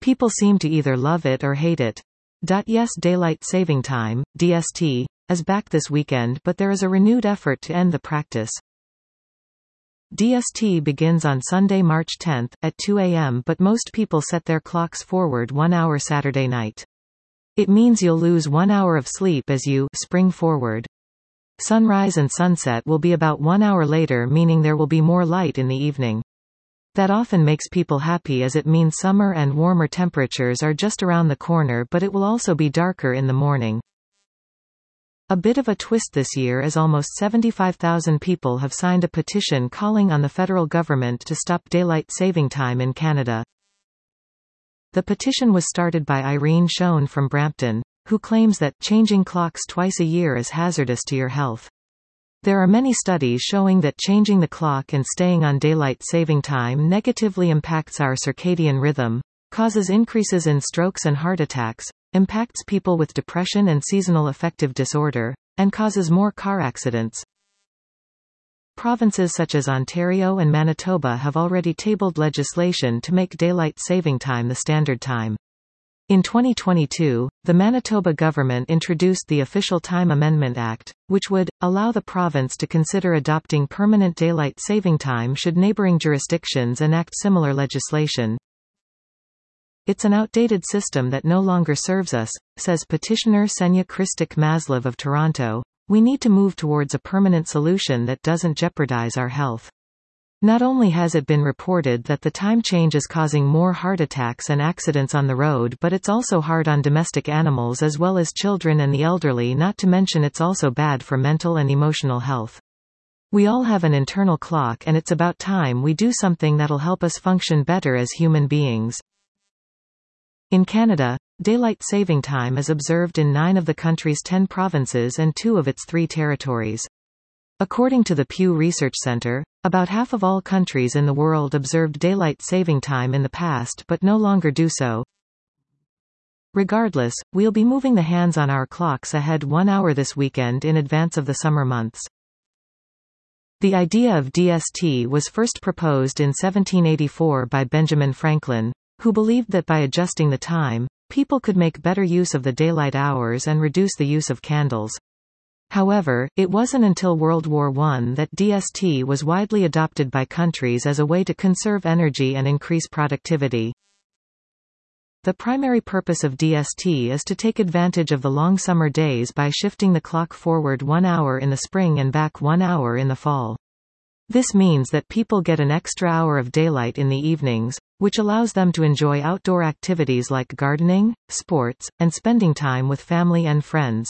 People seem to either love it or hate it. Yes, Daylight Saving Time, DST, is back this weekend, but there is a renewed effort to end the practice. DST begins on Sunday, March 10, at 2 a.m., but most people set their clocks forward 1 hour Saturday night. It means you'll lose 1 hour of sleep as you spring forward. Sunrise and sunset will be about 1 hour later, meaning there will be more light in the evening. That often makes people happy as it means summer and warmer temperatures are just around the corner, but it will also be darker in the morning. A bit of a twist this year is almost 75,000 people have signed a petition calling on the federal government to stop daylight saving time in Canada. The petition was started by Irene Schoen from Brampton, who claims that changing clocks twice a year is hazardous to your health. There are many studies showing that changing the clock and staying on daylight saving time negatively impacts our circadian rhythm, causes increases in strokes and heart attacks, impacts people with depression and seasonal affective disorder, and causes more car accidents. Provinces such as Ontario and Manitoba have already tabled legislation to make daylight saving time the standard time. In 2022, the Manitoba government introduced the Official Time Amendment Act, which would allow the province to consider adopting permanent daylight saving time should neighboring jurisdictions enact similar legislation. It's an outdated system that no longer serves us, says petitioner Senya Kristik Maslov of Toronto. We need to move towards a permanent solution that doesn't jeopardize our health. Not only has it been reported that the time change is causing more heart attacks and accidents on the road, but it's also hard on domestic animals as well as children and the elderly, not to mention it's also bad for mental and emotional health. We all have an internal clock, and it's about time we do something that'll help us function better as human beings. In Canada, daylight saving time is observed in 9 of the country's 10 provinces and 2 of its 3 territories. According to the Pew Research Center, about half of all countries in the world observed daylight saving time in the past but no longer do so. Regardless, we'll be moving the hands on our clocks ahead 1 hour this weekend in advance of the summer months. The idea of DST was first proposed in 1784 by Benjamin Franklin, who believed that by adjusting the time, people could make better use of the daylight hours and reduce the use of candles. However, it wasn't until World War I that DST was widely adopted by countries as a way to conserve energy and increase productivity. The primary purpose of DST is to take advantage of the long summer days by shifting the clock forward 1 hour in the spring and back 1 hour in the fall. This means that people get an extra hour of daylight in the evenings, which allows them to enjoy outdoor activities like gardening, sports, and spending time with family and friends.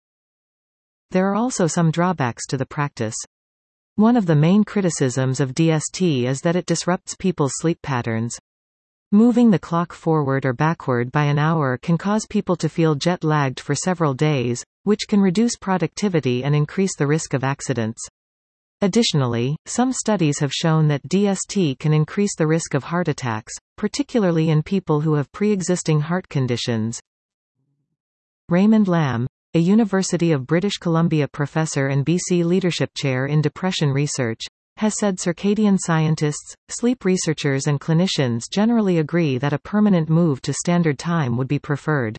There are also some drawbacks to the practice. One of the main criticisms of DST is that it disrupts people's sleep patterns. Moving the clock forward or backward by an hour can cause people to feel jet-lagged for several days, which can reduce productivity and increase the risk of accidents. Additionally, some studies have shown that DST can increase the risk of heart attacks, particularly in people who have pre-existing heart conditions. Raymond Lamb, a University of British Columbia professor and BC Leadership Chair in Depression Research, has said circadian scientists, sleep researchers and clinicians generally agree that a permanent move to standard time would be preferred.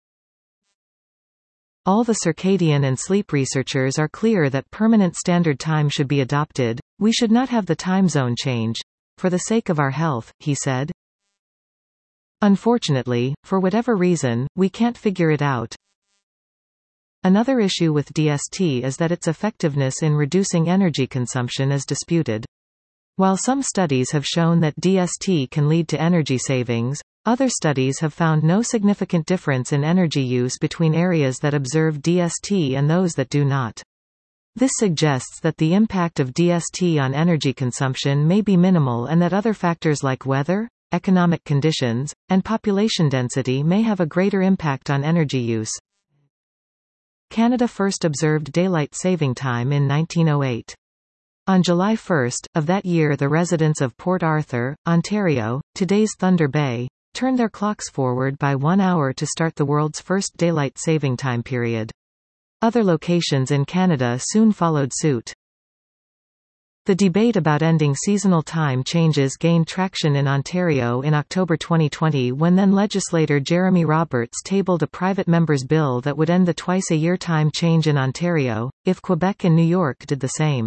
All the circadian and sleep researchers are clear that permanent standard time should be adopted. We should not have the time zone change. For the sake of our health, he said. Unfortunately, for whatever reason, we can't figure it out. Another issue with DST is that its effectiveness in reducing energy consumption is disputed. While some studies have shown that DST can lead to energy savings, other studies have found no significant difference in energy use between areas that observe DST and those that do not. This suggests that the impact of DST on energy consumption may be minimal and that other factors like weather, economic conditions, and population density may have a greater impact on energy use. Canada first observed daylight saving time in 1908. On July 1 of that year, the residents of Port Arthur, Ontario, today's Thunder Bay, turned their clocks forward by 1 hour to start the world's first daylight saving time period. Other locations in Canada soon followed suit. The debate about ending seasonal time changes gained traction in Ontario in October 2020 when then legislator Jeremy Roberts tabled a private member's bill that would end the twice-a-year time change in Ontario, if Quebec and New York did the same.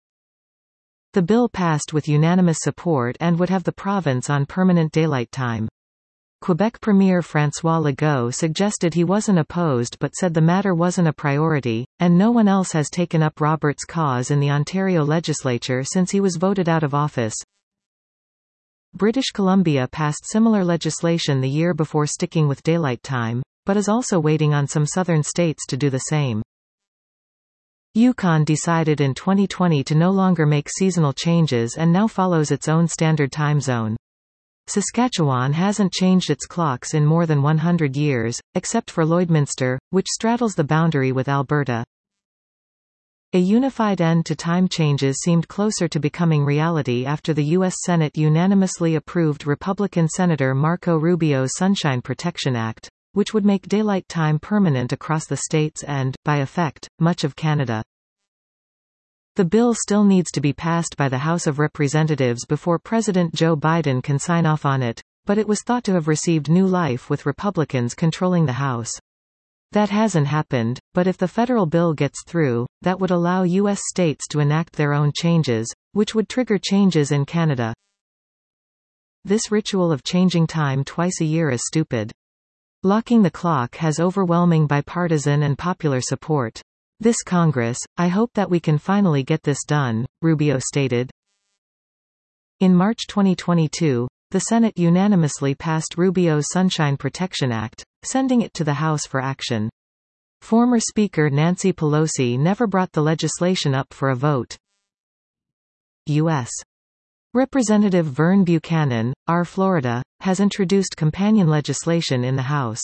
The bill passed with unanimous support and would have the province on permanent daylight time. Quebec Premier François Legault suggested he wasn't opposed but said the matter wasn't a priority, and no one else has taken up Roberts' cause in the Ontario legislature since he was voted out of office. British Columbia passed similar legislation the year before sticking with daylight time, but is also waiting on some southern states to do the same. Yukon decided in 2020 to no longer make seasonal changes and now follows its own standard time zone. Saskatchewan hasn't changed its clocks in more than 100 years, except for Lloydminster, which straddles the boundary with Alberta. A unified end to time changes seemed closer to becoming reality after the U.S. Senate unanimously approved Republican Senator Marco Rubio's Sunshine Protection Act, which would make daylight time permanent across the states and, by effect, much of Canada. The bill still needs to be passed by the House of Representatives before President Joe Biden can sign off on it, but it was thought to have received new life with Republicans controlling the House. That hasn't happened, but if the federal bill gets through, that would allow U.S. states to enact their own changes, which would trigger changes in Canada. This ritual of changing time twice a year is stupid. Locking the clock has overwhelming bipartisan and popular support. This Congress, I hope that we can finally get this done, Rubio stated. In March 2022, the Senate unanimously passed Rubio's Sunshine Protection Act, sending it to the House for action. Former Speaker Nancy Pelosi never brought the legislation up for a vote. U.S. Representative Vern Buchanan, R. Florida, has introduced companion legislation in the House.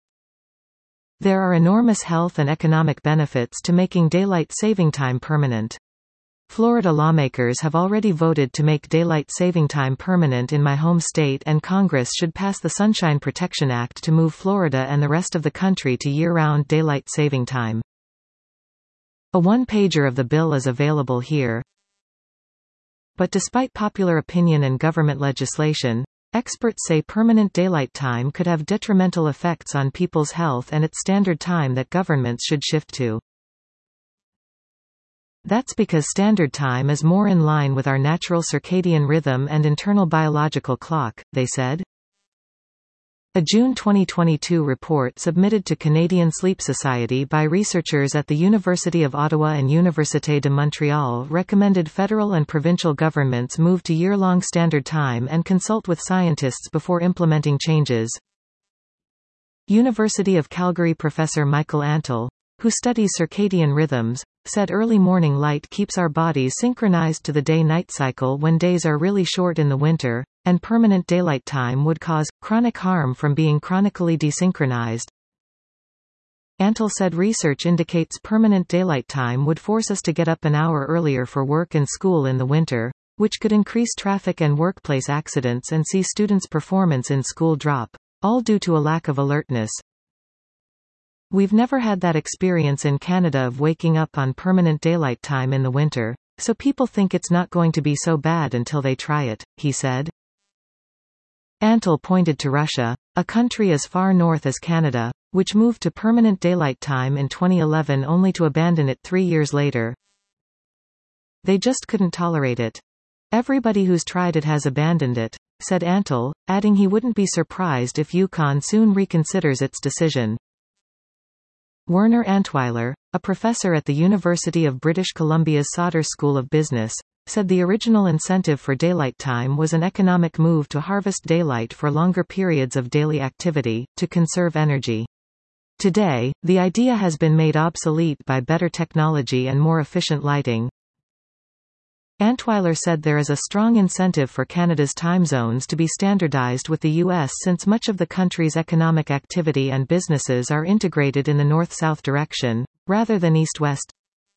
There are enormous health and economic benefits to making daylight saving time permanent. Florida lawmakers have already voted to make daylight saving time permanent in my home state, and Congress should pass the Sunshine Protection Act to move Florida and the rest of the country to year-round daylight saving time. A one-pager of the bill is available here. But despite popular opinion and government legislation, experts say permanent daylight time could have detrimental effects on people's health, and it's standard time that governments should shift to. That's because standard time is more in line with our natural circadian rhythm and internal biological clock, they said. A June 2022 report submitted to Canadian Sleep Society by researchers at the University of Ottawa and Université de Montréal recommended federal and provincial governments move to year-long standard time and consult with scientists before implementing changes. University of Calgary professor Michael Antle, who studies circadian rhythms, said early morning light keeps our bodies synchronized to the day-night cycle when days are really short in the winter, and permanent daylight time would cause chronic harm from being chronically desynchronized. Antle said research indicates permanent daylight time would force us to get up an hour earlier for work and school in the winter, which could increase traffic and workplace accidents and see students' performance in school drop, all due to a lack of alertness. We've never had that experience in Canada of waking up on permanent daylight time in the winter, so people think it's not going to be so bad until they try it, he said. Antle pointed to Russia, a country as far north as Canada, which moved to permanent daylight time in 2011 only to abandon it 3 years later. They just couldn't tolerate it. Everybody who's tried it has abandoned it, said Antle, adding he wouldn't be surprised if Yukon soon reconsiders its decision. Werner Antweiler, a professor at the University of British Columbia's Sauder School of Business, said the original incentive for daylight time was an economic move to harvest daylight for longer periods of daily activity, to conserve energy. Today, the idea has been made obsolete by better technology and more efficient lighting. Antweiler said there is a strong incentive for Canada's time zones to be standardized with the U.S. since much of the country's economic activity and businesses are integrated in the north-south direction, rather than east-west.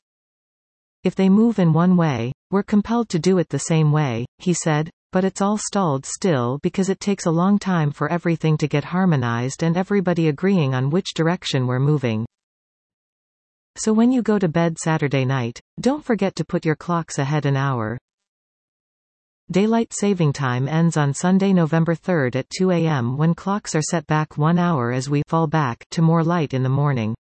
If they move in one way, we're compelled to do it the same way, he said, but it's all stalled still because it takes a long time for everything to get harmonized and everybody agreeing on which direction we're moving. So when you go to bed Saturday night, don't forget to put your clocks ahead an hour. Daylight saving time ends on Sunday, November 3rd at 2 a.m. when clocks are set back 1 hour as we fall back to more light in the morning.